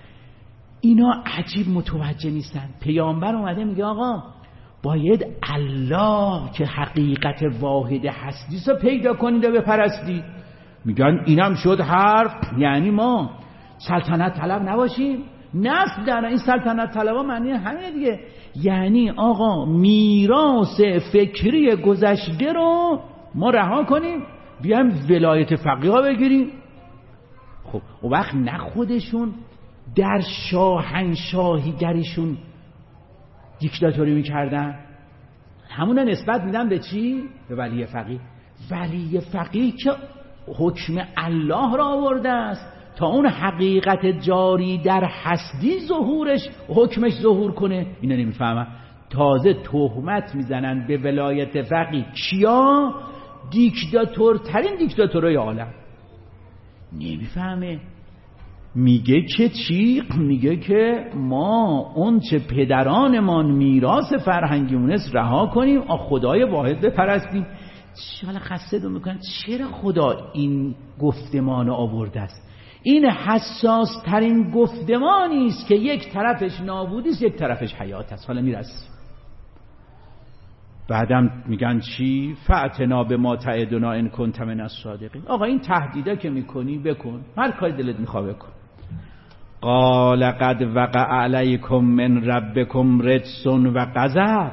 S1: اینا عجیب متوجه نیستن. پیامبر اومده میگه آقا باید الله که حقیقت واحد هستی رو پیدا کنید و بپرستید. میگن اینم شد حرف، یعنی ما سلطنت طلب نباشیم؟ نفس در این سلطنت طلبا معنی همینه دیگه. یعنی آقا میراث فکری گذشته رو ما رها کنیم، بیایم ولایت فقیه ها بگیریم. خب اون وقت نه خودشون در شاهنشاهیگریشون دیکتاتوری میکردن، همون نسبت میدن به چی؟ به ولی فقیه. ولی فقیه که حکم الله را آورده است تا اون حقیقت جاری در هستی ظهورش، حکمش ظهور کنه. اینا نمیفهمن. تازه تهمت میزنن به ولایت فقیه. کیا؟ دیکتاتورترین دیکتاتورای عالم. نمیفهمه. میگه که چی؟ میگه که ما اون چه پدرانمان میراث فرهنگیمون است رها کنیم، خدای واحد بپرستیم. حالا خسته دو میکنن چرا خدا این گفتمان آورده است؟ این حساس ترین گفتمانی است که یک طرفش نابودی است، یک طرفش حیات است. حالا میرسیم بعدم میگن چی؟ فأتنا بما تعدنا ان کنت من الصادقین. آقا این تهدیده که میکنی بکن، هر کاری دلت میخواد بکن. قال قد وقع علیکم من ربکم رجس و غضب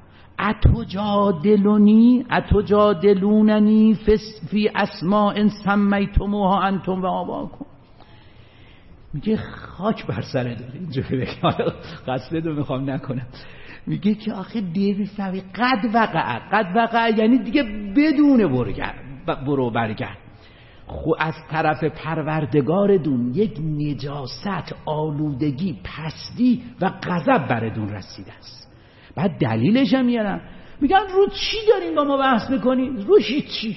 S1: اتجادلونی اتجادلوننی فی اسماء سمیتموها انتم و آباکم. میگه خاک بر سر داره اینجوری بگم، قصد رو میخوام نکنم. میگه که آخه دیوی فوی قد وقع، قد وقع یعنی دیگه بدون برگر برو برگرد. خو از طرف پروردگاردون یک نجاست، آلودگی، پستی و غضب بردون رسیده است. بعد دلیلش هم میارن، میگن رو چی دارین با ما بحث میکنین؟ رو چی؟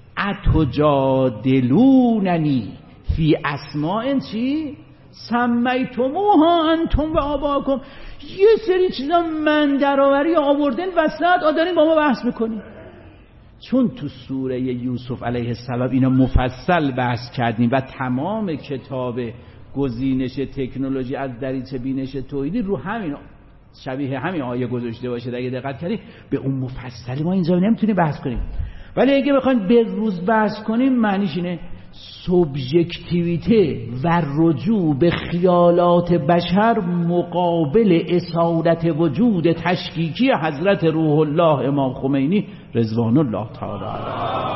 S1: اتجادلوننی فی اسماء چی؟ سمیتموها انتم و آباکم. یه سری چیزا من درآوری آوردن وسط آدارین با ما بحث میکنین. چون تو سوره یوسف علیه السلام اینا مفصل بحث کردیم و تمام کتاب گزینش تکنولوژی از دریچه بینش توحیدی رو همین شبیه همین آیه گذاشته باشه، اگه دقت کردید به اون مفصلی ما اینجا نمیتونیم بحث کنیم. ولی اگه بخوایم به روز بحث کنیم معنیش اینه سوبژکتیویته و رجوع به خیالات بشر مقابل اصالت وجود تشکیکی حضرت روح الله امام خمینی رضوان الله تعالی علیه.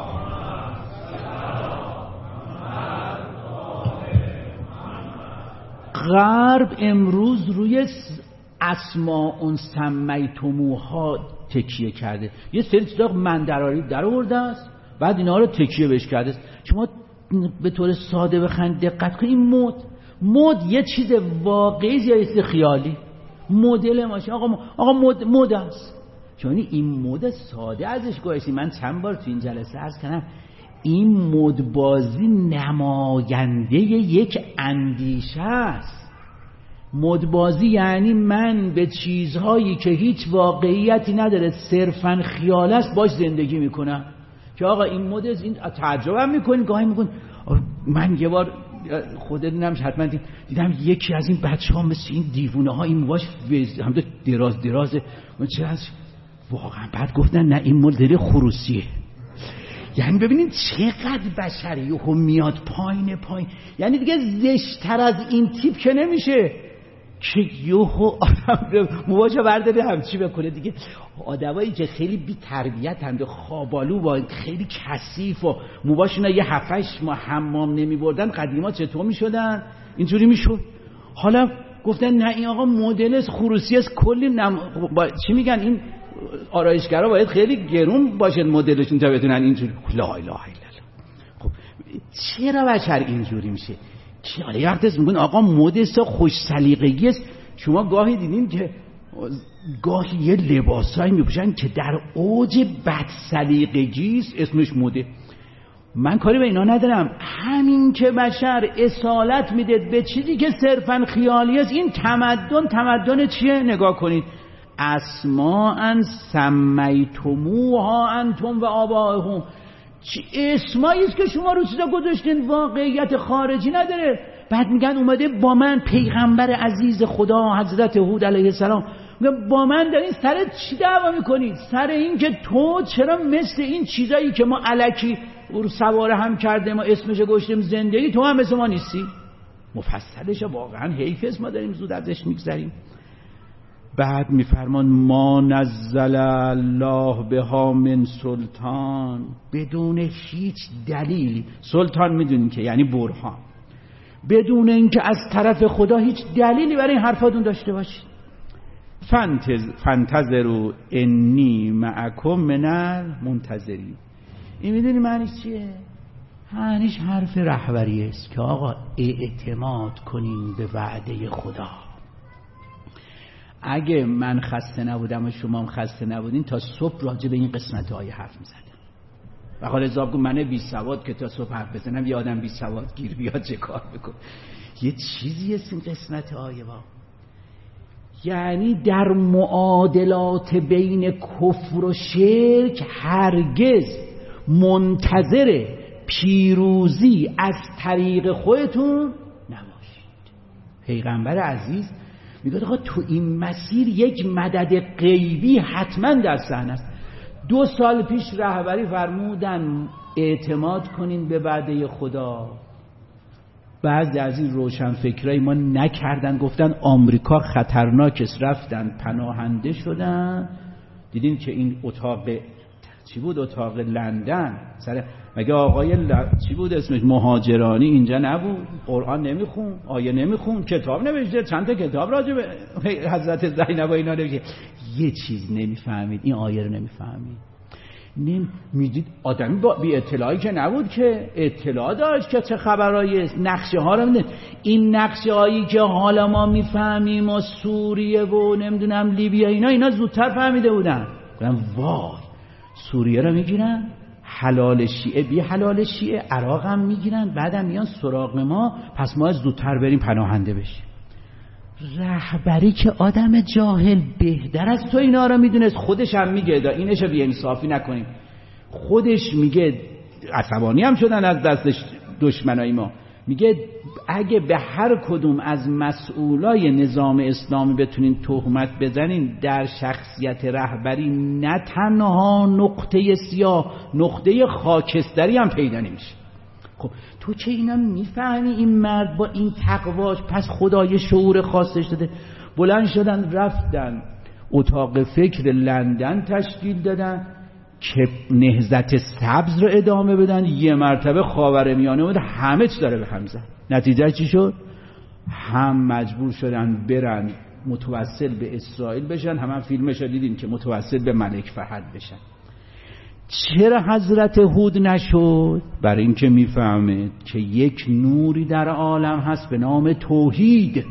S1: غرب امروز روی اسماء سمیتموها تکیه کرده، یه سری چیزا من دراری در آورده است، بعد اینا رو تکیه بهش کرده است. شما به طور ساده بخواید دقت کنید، این مد مد یه چیز واقعی یا یه چیز خیالی؟ مدل ماشین آقا آقا مد مد است. چون این مد ساده ازش گوشی من چند بار تو این جلسه عرض کردم، این مد بازی نماینده یک اندیشه است. مد بازی یعنی من به چیزهایی که هیچ واقعیتی نداره صرفاً خیال است باش زندگی میکنم. که آقا این مد این تعجب هم میکنین، گاهی میگن من یه بار خودت نمیشه حتما دید. دیدم یکی از این بچه ها مثل این دیوونه ها این موهاش هم دراز درازه من چه از واقعا بعد گفتن نه این مدل خروسیه. یعنی ببینید چقدر بشری هم میاد پایین پایین، یعنی دیگه زشت‌تر از این تیپ که نمیشه که یوهو آدم موهاشو برداره همچی بکنه دیگه. آدمایی که خیلی بی تربیت هند و خوابالو با خیلی کثیف و موهاشون یه هفتش ما حمام نمی بردن قدیما چطور می شدن؟ اینجوری می شد. حالا گفتن نه این آقا مدل خروسی است کلی نم... با... چی میگن این آرایشگرا باید خیلی گرون باشه مدلشون تا بتونن اینجوری. لا اله الا الله. خب چرا بشر اینجوری میشه؟ که حالا یه وقت میگن آقا مدست خوش سلیقگی است. شما گاهی دیدین که گاهی یه لباسایی میپوشن که در اوج بد سلیقگی است، اسمش مده. من کاری به اینا ندارم، همین که بشر اصالت میده به چیزی که صرفا خیالی است. این تمدن تمدن چیه؟ نگاه کنید، اسماء سمیتموها انتم و آبائهم. چه اسمایی است که شما رو چیزا گذاشتین واقعیت خارجی نداره. بعد میگن اومده با من پیغمبر عزیز خدا حضرت هود علیه السلام میگه با من در این سر چی دعوا میکنید؟ سر این که تو چرا مثل این چیزایی که ما الکی سواره هم کرده ما اسمش گذاشتیم زندگی، تو هم مثل ما نیستی؟ مفصلش واقعا حیف است ما داریم زود ازش میگذریم. بعد میفرمان ما نزل الله بها من سلطان، بدون هیچ دلیلی. سلطان میدونین که یعنی برهان، بدون اینکه از طرف خدا هیچ دلیلی برای این حرفاتون داشته باشید. فانتظ فانتظروا انی معکم من المنتظرین. این میدونی معنیش چیه؟ معنیش حرف رهبری است که آقا اعتماد کنین به وعده خدا. اگه من خسته نبودم و شما هم خسته نبودین تا صبح راجع به این قسمت آیه حرف میزدم. و حالا حساب کن من بی سواد که تا صبح حرف بزنم یه آدم بی سواد گیر بیاد چه کار بکن. یه چیزی است این قسمت آیه با، یعنی در معادلات بین کفر و شرک هرگز منتظر پیروزی از طریق خودتون نباشید. پیغمبر عزیز میگه آقا تو این مسیر یک مدد غیبی حتما در صحنه است. دو سال پیش رهبری فرمودن اعتماد کنین به وعده خدا. بعضی از این روشن فکرای ما نکردن، گفتن آمریکا خطرناک است، رفتن پناهنده شدن. دیدین که این اتاق چی بود، اتاق لندن سر مگه آقای ل... چی بود اسمش، مهاجرانی اینجا نبود؟ قرآن نمیخون، آیه نمیخون، کتاب نوشته، چند تا کتاب راجع به حضرت زینب و اینا نوشته. یه چیز نمیفهمید، این آیه رو نمیفهمید. نمی میدید آدمی با بی اطلاعی که نبود، که اطلاع داشت که چه خبرایی است، نقشه ها رو میدید. این نقشه هایی که حالا ما میفهمیم و سوریه و نمیدونم لیبیا اینا اینا زودتر فهمیده بودن. گفتم وای سوریه رو میگیرن حلال شیعه بی حلال شیعه، عراق هم میگیرن، بعدم میان سراغ ما، پس ما زودتر بریم پناهنده بشیم. رهبری که آدم جاهل بهتر از تو اینا رو میدونست، خودش هم میگه دا اینش بی انصافی نکنیم، خودش میگه عصبانی هم شدن از دستش دشمنای ما، میگه اگه به هر کدوم از مسئولای نظام اسلامی بتونین تهمت بزنین، در شخصیت رهبری نه تنها نقطه سیاه، نقطه خاکستری هم پیدا نمیشه. خب تو که اینا میفهمی این مرد با این تقواش پس خدای شعور خاصش داده. بلند شدن رفتن اتاق فکر لندن تشکیل دادن که نهضت سبز رو ادامه بدن. یه مرتبه خاورمیانه بود، همه چی داره به هم زد. نتیجه چی شد؟ هم مجبور شدن برن متوسل به اسرائیل بشن، هم, هم فیلمش رو دیدین که متوسل به ملک فهد بشن. چرا حضرت هود نشد؟ برای اینکه میفهمه که یک نوری در عالم هست به نام توحید.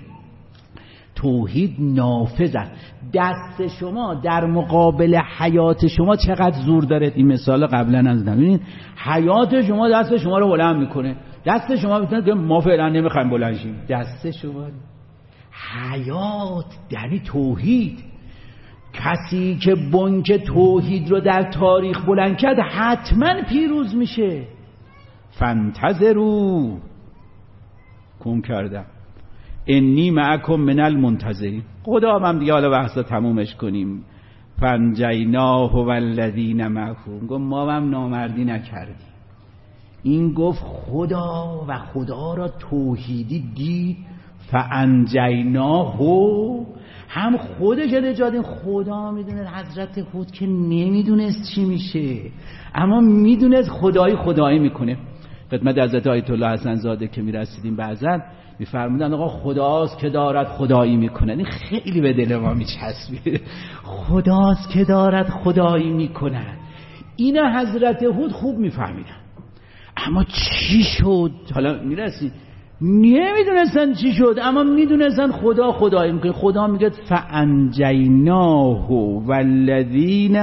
S1: توحید نافذ است. دست شما در مقابل حیات شما چقدر زور داره. این مثال قبلا از ببینید، حیات شما دست شما رو بلند میکنه. دست شما میتونه که ما فعلا نمیخوایم بلند شیم، دست شما حیات یعنی توحید. کسی که بنک توحید رو در تاریخ بلند کرد حتما پیروز میشه. فانتظروا کم کردم انی معکم من المنتظرین. خدا هم دیگه حالا بحثا تمومش کنیم. فانجیناه والذین معه، گفت ما هم نامردی نکردیم. این گفت خدا و خدا را توحیدی دید. فانجیناه، هم خودش نجات. خدا میدونه حضرت هود که نمیدونست چی میشه، اما میدونست خدایی خدایی میکنه. خدمت حضرت آیت الله حسن زاده که میرسیدیم بعضا میفرمودن آقا خداست که دارد خدایی میکنه. این خیلی به دل ما میچسبید. خداست که دارد خدایی میکنه. اینا حضرت هود خوب میفهمیدن، اما چی شد؟ حالا میرسید نمیدونستن چی شد، اما میدونستن خدا خدایی میکنه. خدا میگه فانجیناه والذین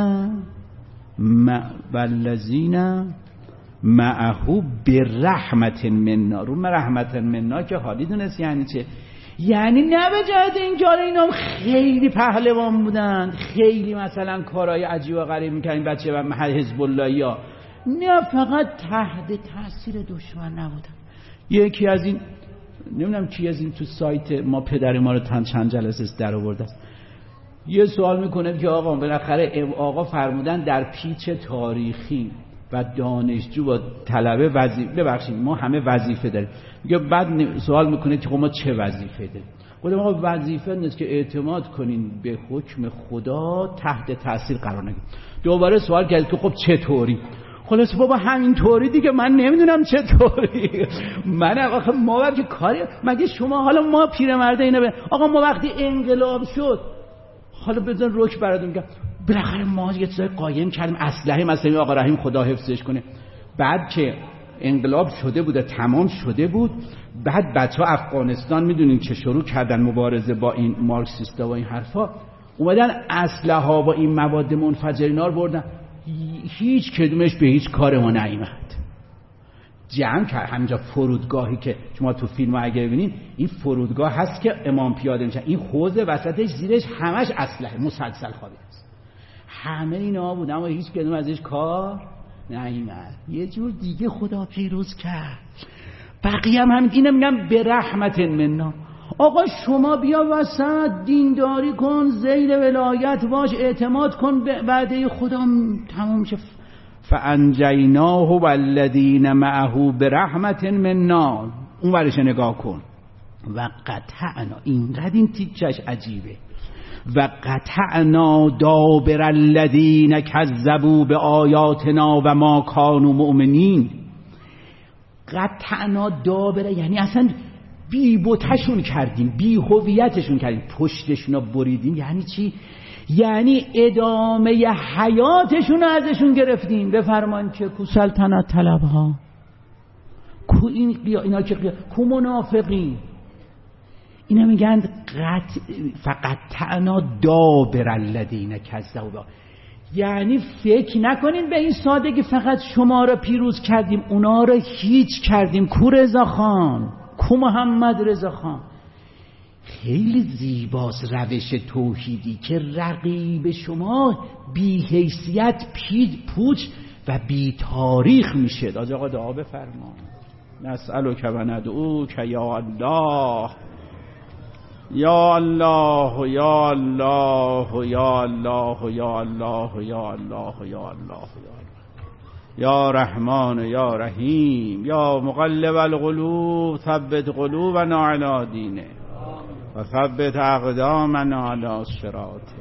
S1: والذین معه برحمت منا. رو رحمت منا که حالی دونست یعنی چه؟ یعنی نه به جهت اینکه اینا خیلی پهلوان بودن، خیلی مثلا کارهای عجیب و غریب میکنن بچه و حزب اللهی ها، نه فقط تحت تاثیر دشمن نبودن. یکی از این نمیدونم کی از این تو سایت ما پدر ما رو تن چند جلسه در آورده است، یه سوال میکنه که آقا بالاخره آقا فرمودن در پیچ تاریخی و دانشجو و طلبه وظیفه، ببخشید ما همه وظیفه داریم. میگه بعد سوال میکنه که خب ما چه وظیفه داریم؟ گفتم آقا وظیفه نیست که اعتماد کنین به حکم خدا، تحت تاثیر قرار نگیرید. دوباره سوال کرد که خب چطوری؟ خلاص بابا همین طوری دیگه، من نمیدونم چطوری. من آقا ما وقتی کاری مگه شما حالا ما پیرمرده اینا به آقا ما وقتی انقلاب شد حالا بزن روک براتون میگم بالاخره ما یه چیزای قایم کردیم، اسلحه مثلا آقا رحیم خدا حفظش کنه. بعد که انقلاب شده بود تمام شده بود، بعد بچه‌ها افغانستان میدونین که شروع کردن مبارزه با این مارکسیستا و این حرفا، اومدن اسلحه ها با این مواد منفجر اینا رو بردن، هیچ کدومش به هیچ کار ما نیامد. جمع کرد. همینجا فرودگاهی که شما تو فیلم اگه ببینین این فرودگاه هست که امام پیاده میشن، این حوض وسطش زیرش همش اسلحه مسلسل خوابی هست، همه اینا بود اما هیچ کدوم ازش کار نیامد. یه جور دیگه خدا پیروز کرد. بقیه هم همین. اینو میگم به رحمت منا. آقا شما بیا وسط دینداری کن، زیر ولایت باش، اعتماد کن به وعده خدا، تمام شه. فانجیناه والذین معه برحمت منا. اون ورش نگاه کن. و قطعنا، اینقدر این تیکش عجیبه. و قطعنا دابر الذین کذبوا بآیاتنا و ما کانوا مؤمنین. قطعنا دابر یعنی اصلا بی بتشون کردیم، بی هویتشون کردیم، پشتشون رو بریدیم. یعنی چی؟ یعنی ادامه حیاتشون رو ازشون گرفتیم. بفرمان که کو سلطنت طلب ها، کو این بیا اینا که بیا. کو منافقین. اینا میگن قط فقط تعنا دابر الذین کذبوا. یعنی فکر نکنین به این سادگی فقط شما رو پیروز کردیم، اونا رو هیچ کردیم. کو رضا خان، کو محمد رضا خان. خیلی زیباست روش توحیدی که رقیب شما بی حیثیت، پید پوچ و بی تاریخ میشه. داج آقا دعا بفرما. نسألک و ندعوک یا الله یا الله یا الله یا الله یا الله یا الله یا الله یا رحمان یا رحیم یا مقلب القلوب ثبت قلوبنا علی دینه و ثبت اقدامنا علی صراطه.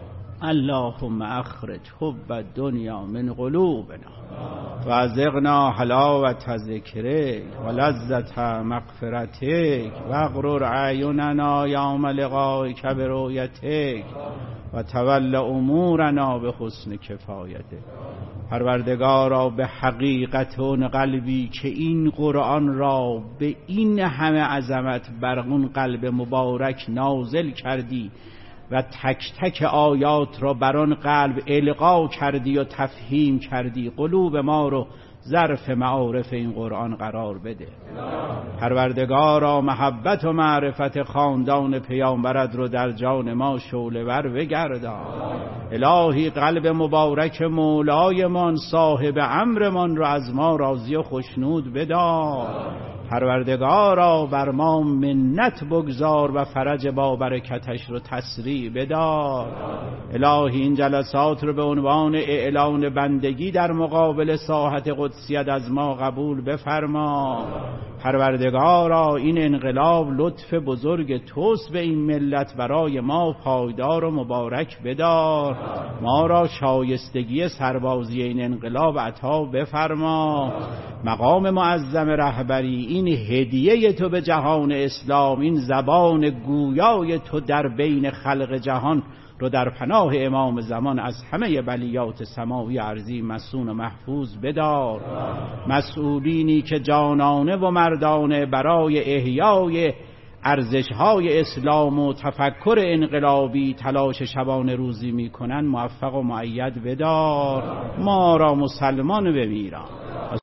S1: اللهم اخرج حب الدنیا من قلوبنا و ازغنا حلاوت ذکرک و لذت مغفرتک و اغرر اعیننا یوم لقائک برؤیتک و تول امورنا به حسن کفایتک. پروردگارا به حقیقت اون قلبی که این قرآن را به این همه عظمت بر اون قلب مبارک نازل کردی و تک تک آیات را بر آن قلب القا کردی و تفهیم کردی، قلوب ما رو ظرف معارف این قرآن قرار بده. پروردگارا محبت و معرفت خاندان پیامبرت رو در جان ما شعله ور بگردان. الهی قلب مبارک مولایمان صاحب امرمان رو از ما راضی و خوشنود بدار. پروردگارا بر ما منت بگذار و فرج با برکتش رو تسریع بدار. الهی این جلسات رو به عنوان اعلان بندگی در مقابل ساحت قدسیت از ما قبول بفرما. پروردگارا این انقلاب لطف بزرگ توست به این ملت، برای ما پایدار و مبارک بدار. ما را شایستگی سربازی این انقلاب عطا بفرما. مقام معظم رهبری، این هدیه تو به جهان اسلام، این زبان گویای تو در بین خلق جهان رو در پناه امام زمان از همه بلیات سماوی ارضی مسون و محفوظ بدار. مسئولینی که جانانه و مردانه برای احیای ارزش‌های اسلام و تفکر انقلابی تلاش شبانه روزی می‌کنند موفق و مؤید بدار. ما را مسلمان بمیران.